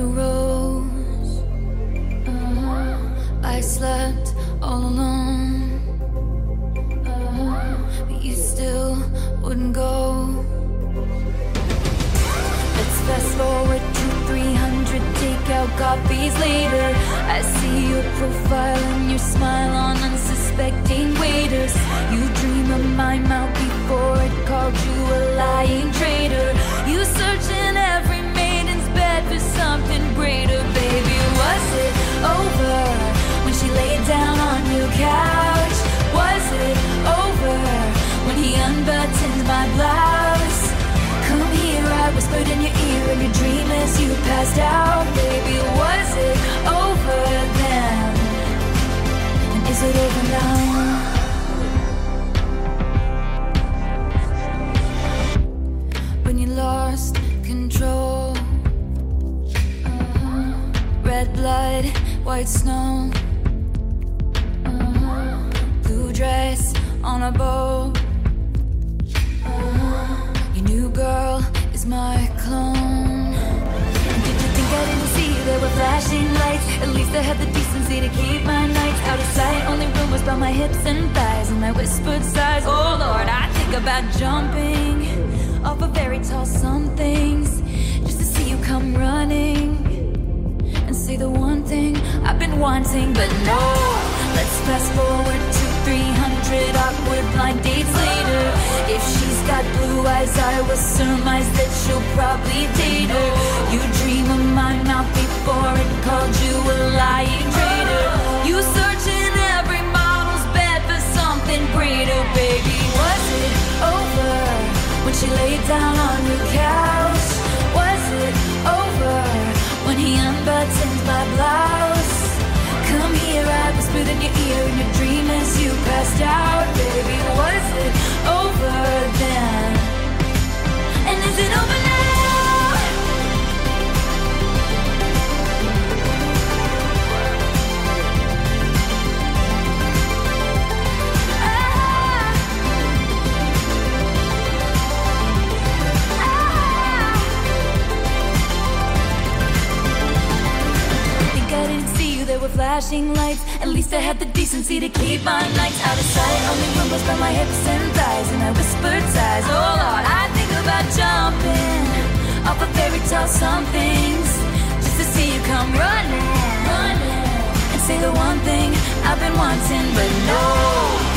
rose. I slept all alone. But you still wouldn't go. Let's fast forward to 300 takeout copies later. I see your profile and your smile on unsuspecting waiters. You dream of my mouth before it called you a lying traitor. You search in every maiden's bed for something greater. Baby, was it over when she laid down on your couch? Was it over when he unbuttoned my blouse? Come here, I whispered in your ear in your dream as you passed out. Baby, was it over then? And is it over now? When you lost control. Red blood, white snow. Blue dress on a boat. Your new girl is my clone. And did you think I didn't see there were flashing lights? At least I had the decency to keep my nights out of sight. Only rumors about my hips and thighs and my whispered sighs. Oh Lord, I think about jumping off of very tall somethings just to see you come running and say the one thing I've been wanting. But no, let's fast forward to 300 awkward blind dates later. If she's got blue eyes, I will surmise that she'll probably date her. You dream of my mouth before it called you a lying traitor. You search in every model's bed for something greater. Baby, was it over when she laid down on your couch? Was it over when he unbuttoned my blouse? Come here, I whispered in your ear in your dream as you passed out. Baby, was it over then? And is it over now? There were flashing lights. At least I had the decency to keep my nights out of sight. Only rumbles by my hips and thighs and my whispered sighs. Oh Lord, I think about jumping off of fairy tale somethings just to see you come running and say the one thing I've been wanting. But no,